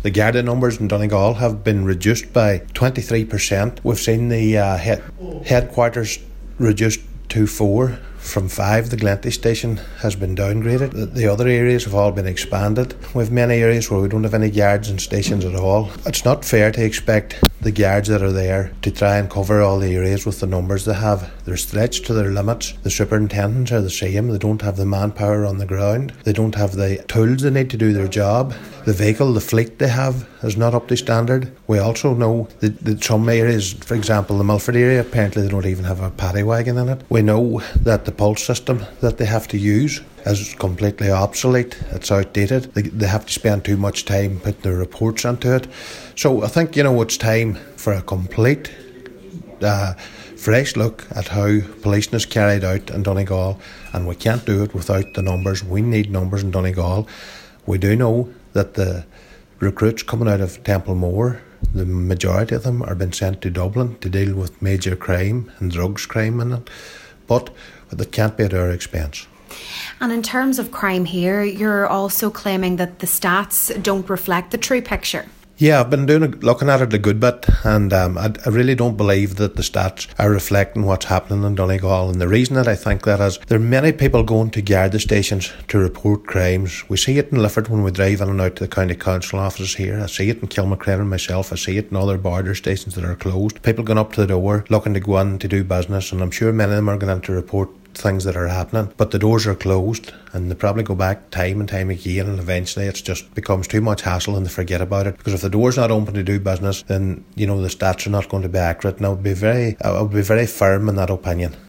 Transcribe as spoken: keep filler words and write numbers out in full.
The Garda numbers in Donegal have been reduced by twenty-three percent. We've seen the uh, head, headquarters reduced to four from five. The Glenty station has been downgraded. The, the other areas have all been expanded. We have many areas where we don't have any guards and stations at all. It's not fair to expect the guards that are there to try and cover all the areas with the numbers they have. They're stretched to their limits. The superintendents are the same. They don't have the manpower on the ground. They don't have the tools they need to do their job. The vehicle, the fleet they have is not up to standard. We also know that, that some areas, for example the Milford area, apparently they don't even have a paddy wagon in it. We know that the pulse system that they have to use is completely obsolete. It's outdated. They, they have to spend too much time putting their reports into it. So I think, you know, it's time for a complete uh, fresh look at how policing is carried out in Donegal, and we can't do it without the numbers. We need numbers in Donegal. We do know that the recruits coming out of Templemore, the majority of them are being sent to Dublin to deal with major crime and drugs crime in it, but that can't be at our expense. And in terms of crime here, you're also claiming that the stats don't reflect the true picture. Yeah, I've been doing a, looking at it a good bit, and um, I, I really don't believe that the stats are reflecting what's happening in Donegal. And the reason that I think that is, there are many people going to Garda stations to report crimes. We see it in Lifford when we drive in and out to the county council offices here. I see it in Kilmacrennan myself. I see it in other border stations that are closed. People going up to the door looking to go in to do business, and I'm sure many of them are going in to report things that are happening, but the doors are closed and they probably go back time and time again, and eventually it just becomes too much hassle and they forget about it, because if the door's not open to do business, then, you know, the stats are not going to be accurate. And I would be very I would be very firm in that opinion.